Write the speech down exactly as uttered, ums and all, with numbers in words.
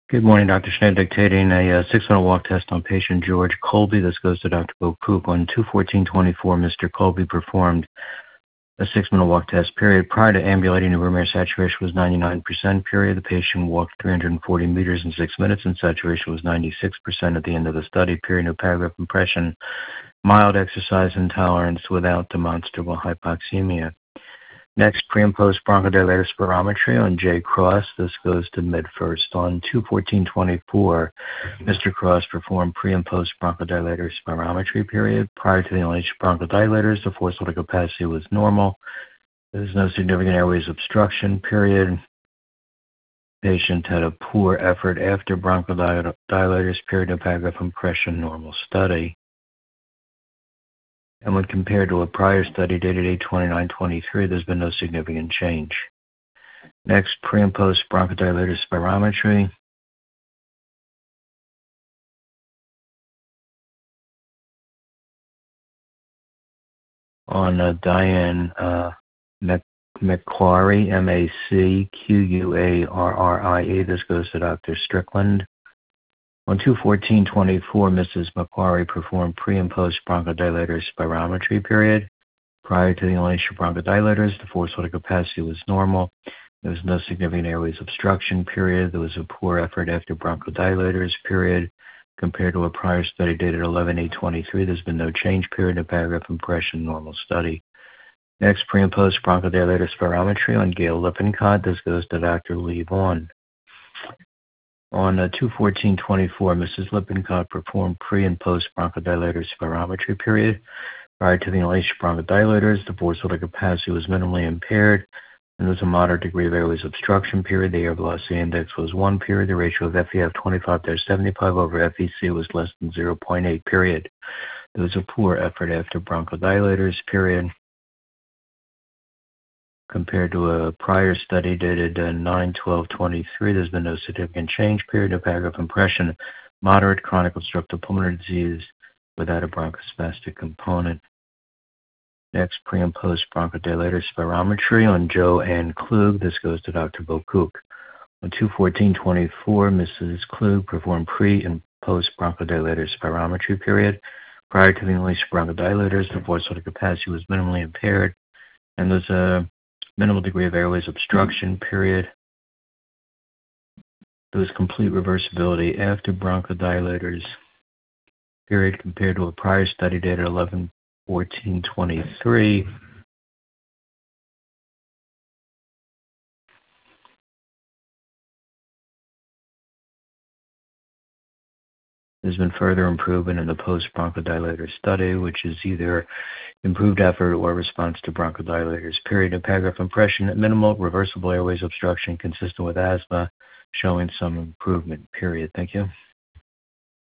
Good morning, Doctor Schneider dictating a uh, six-minute walk test on patient George Colby. This goes to Doctor Bo Cook. On two fourteen twenty-four, Mister Colby performed a six-minute walk test period. Prior to ambulating, the room air saturation was ninety-nine percent period. The patient walked three hundred forty meters in six minutes, and saturation was ninety-six percent at the end of the study period. No paragraph impression. Mild exercise intolerance without demonstrable hypoxemia. Next, pre and post bronchodilator spirometry on J. Cross. This goes to mid-first. On two fourteen twenty-four, Mister Cross performed pre and post bronchodilator spirometry period. Prior to the inhalation of bronchodilators, the forced vital capacity was normal. There's no significant airways obstruction period. Patient had a poor effort after bronchodilators period. No paragraph impression, normal study. And when compared to a prior study dated eight twenty-nine twenty-three, there's been no significant change. Next, pre and post bronchodilator spirometry. On uh, Diane uh, McQuarrie, M A C Q U A R R I E. This goes to Doctor Strickland. On two fourteen twenty-four, Missus McQuarrie performed pre and post bronchodilator spirometry period. Prior to the inhalation of bronchodilators, the forced vital capacity was normal. There was no significant airways obstruction period. There was a poor effort after bronchodilators period. Compared to a prior study dated eleven eight twenty-three, there's been no change period. No paragraph impression, normal study. Next, pre and post bronchodilator spirometry on Gail Lippincott. This goes to Doctor Lee Vaughn. On uh, two fourteen twenty-four, Missus Lippincott performed pre and post bronchodilator spirometry period. Prior to the inhalation of bronchodilators, the forced vital capacity was minimally impaired, and there was a moderate degree of airways obstruction period. The air velocity index was one period. The ratio of F E F twenty-five to seventy-five over F E C was less than zero point eight period. There was a poor effort after bronchodilators period. Compared to a prior study dated uh, nine twelve twenty-three, there's been no significant change period. No paragraph impression. Moderate chronic obstructive pulmonary disease without a bronchospastic component. Next, pre and post bronchodilator spirometry on Joe Ann Klug. This goes to Doctor Bo Cook. On two fourteen twenty-four, Missus Klug performed pre and post bronchodilator spirometry period. Prior to the inhalation of bronchodilators, the forced vital capacity was minimally impaired, and there's a minimal degree of airways obstruction period. There was complete reversibility after bronchodilators period compared to a prior study dated eleven fourteen twenty-three. There's been further improvement in the post-bronchodilator study, which is either improved effort or response to bronchodilators. Period. And paragraph impression, minimal reversible airways obstruction consistent with asthma, showing some improvement. Period. Thank you.